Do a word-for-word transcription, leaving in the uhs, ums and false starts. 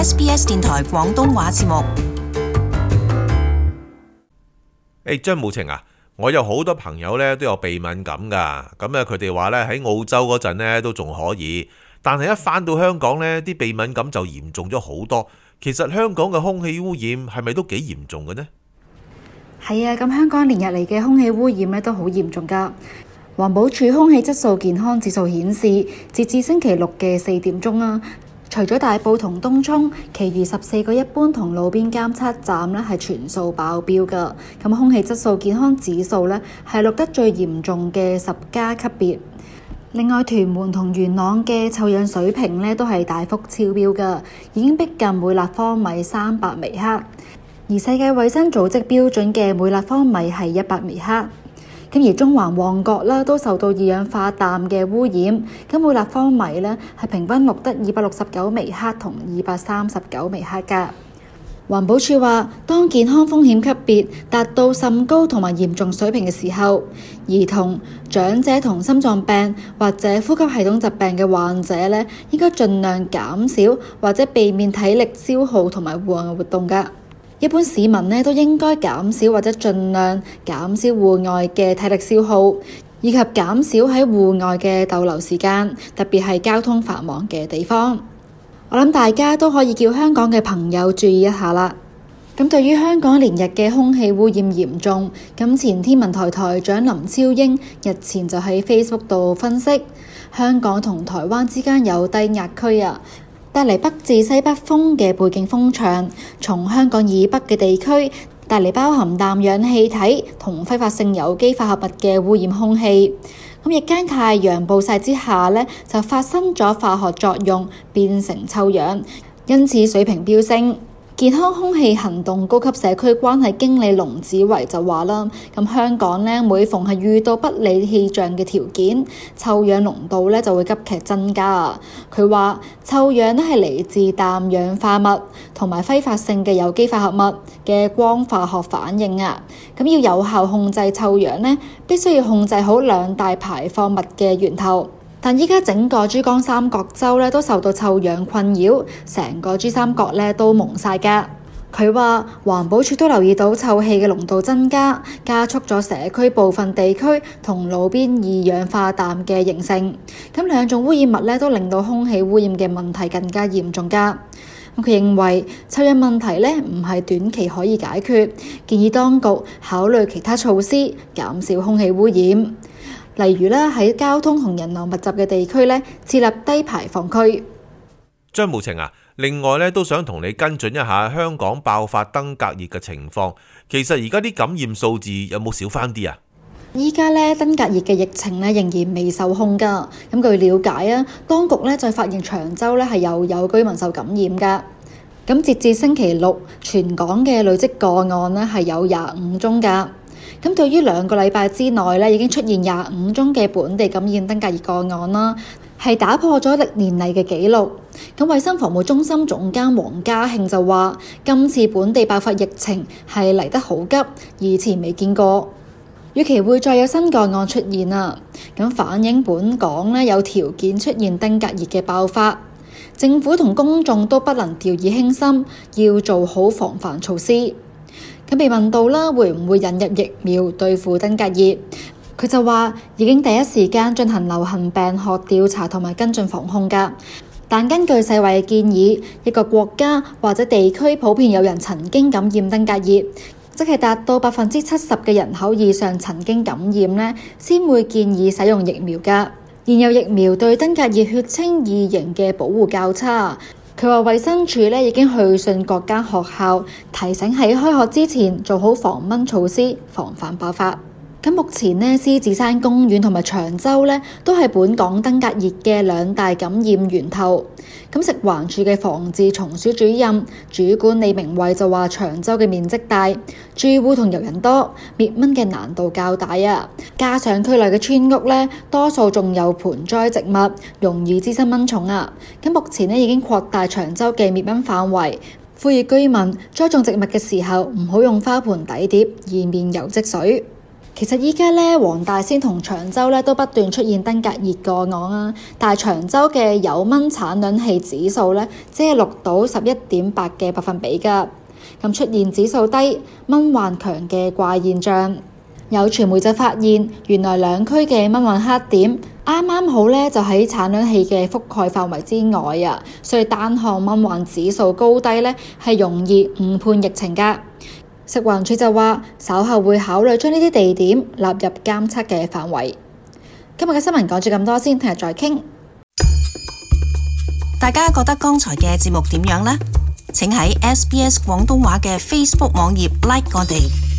S B S 電台廣東話節目。 誒，張慕晴啊，我有好多朋友咧都有鼻敏感噶，咁咧佢哋話咧喺澳洲嗰陣咧都仲可以，但係一返到香港咧啲鼻敏感就嚴重咗好多。其實香港嘅空氣污染係咪都幾嚴重嘅呢？ 係啊，咁香港連日嚟嘅空氣污染咧都好嚴重噶。環保署空氣質素健康指數顯示，截至星期六嘅四點鐘啊，除咗大埔同東涌，其餘十四個一般同路邊監測站咧係全數爆標噶。咁空氣質素健康指數咧係錄得最嚴重嘅十加級別。另外，屯門同元朗嘅臭氧水平咧都係大幅超標噶，已經逼近每立方米三百微克。而世界衛生組織標準嘅每立方米係一百微克。咁而中環旺角啦都受到二氧化氮嘅污染，咁每立方米咧係平均錄得二百六十九微克同二百三十九微克㗎。環保署話，當健康風險級別達到甚高同埋嚴重水平嘅時候，兒童、長者同心臟病或者呼吸系統疾病嘅患者咧，應該盡量減少或者避免體力消耗同埋戶外活動㗎。一般市民呢都應該減少或者盡量減少戶外嘅體力消耗，以及減少喺戶外嘅逗留時間，特別係交通繁忙嘅地方。我諗大家都可以叫香港嘅朋友注意一下啦。咁對於香港連日嘅空氣污染嚴重，咁前天文台台長林超英日前就喺 Facebook 度分析，香港同台灣之間有低壓區啊，帶嚟北至西北風嘅背景風場，從香港以北嘅地區帶嚟包含氮氧氣體同揮發性有機化合物嘅污染空氣。咁日間太陽暴曬之下呢，就發生咗化學作用，變成臭氧，因此水平飆升。健康空氣行動高級社區關係經理龍子維就話啦，咁香港呢，每逢係遇到不利氣象嘅條件，臭氧濃度呢就會急劇增加。佢話臭氧呢係嚟自氮氧化物同埋揮發性嘅有機化合物嘅光化學反應啊。咁要有效控制臭氧呢，必須要控制好兩大排放物嘅源頭。但依家整個珠江三角洲咧都受到臭氧困擾，成個珠三角咧都蒙晒㗎。佢話環保署都留意到臭氣嘅濃度增加，加速咗社區部分地區同路邊二氧化氮嘅形成。咁兩種污染物咧都令到空氣污染嘅問題更加嚴重㗎。佢認為臭氧問題咧唔係短期可以解決，建議當局考慮其他措施減少空氣污染。例如咧喺交通同人流密集嘅地區咧設立低排放區。 張慕晴啊，另外咧都想同你跟進一下香港爆發登革熱嘅情況。其實而家啲感染數字有冇少翻啲啊？ 依家咧登革熱嘅疫情咧仍然未受控㗎。咁據了解啊，當局咧就發現長洲咧係又有居民受感染㗎。咁截至星期六，全港嘅累積個案咧係有廿五宗㗎。咁對於兩個禮拜之內咧已經出現廿五宗嘅本地感染登革熱個案啦，係打破咗歷年嚟嘅紀錄。咁衛生防護中心總監黃家慶就話，今次本地爆發疫情係嚟得好急，以前未見過，預期會再有新個案出現啊。咁反映本港咧有條件出現登革熱嘅爆發，政府同公眾都不能掉以輕心，要做好防範措施。咁被問到啦，會唔會引入疫苗對付登革熱？佢就話已經第一時間進行流行病學調查同埋跟進防控㗎。但根據世衛嘅建議，一個國家或者地區普遍有人曾經感染登革熱，即係達到百分之七十嘅人口以上曾經感染呢，先會建議使用疫苗㗎。現有疫苗對登革熱血清二型嘅保護較差。佢話衛生署咧已經去信各間學校，提醒喺開學之前做好防蚊措施，防範爆發。咁目前呢，獅子山公園同埋長洲咧都係本港登革熱嘅兩大感染源頭。咁食環署嘅防治蟲鼠主任主管李明慧就話，長洲嘅面積大，住戶同遊人多，滅蚊嘅難度較大啊。加上區內嘅村屋咧，多數仲有盆栽植物，容易滋生蚊蟲啊。咁目前呢，已經擴大長洲嘅滅蚊範圍，呼籲居民栽種植物嘅時候唔好用花盆底碟，以免油積水。 其實依家咧，黃大仙同長洲咧都不斷出現登革熱個案啊，但係長洲嘅有蚊產卵器指數咧，只係錄到十一點八嘅百分比㗎。咁出現指數低、蚊患強嘅怪現象。有傳媒就發現，原來兩區嘅蚊患黑點啱啱好咧，就喺產卵器嘅覆蓋範圍之外啊，所以單看蚊患指數高低咧，係容易誤判疫情㗎。食環署就話，稍後會考慮將呢啲地點納入監測嘅範圍。今日嘅新聞講住咁多先，聽日再傾。 大家覺得剛才嘅節目點樣呢？請喺 S B S 廣東話嘅 Facebook 網頁 like 我哋。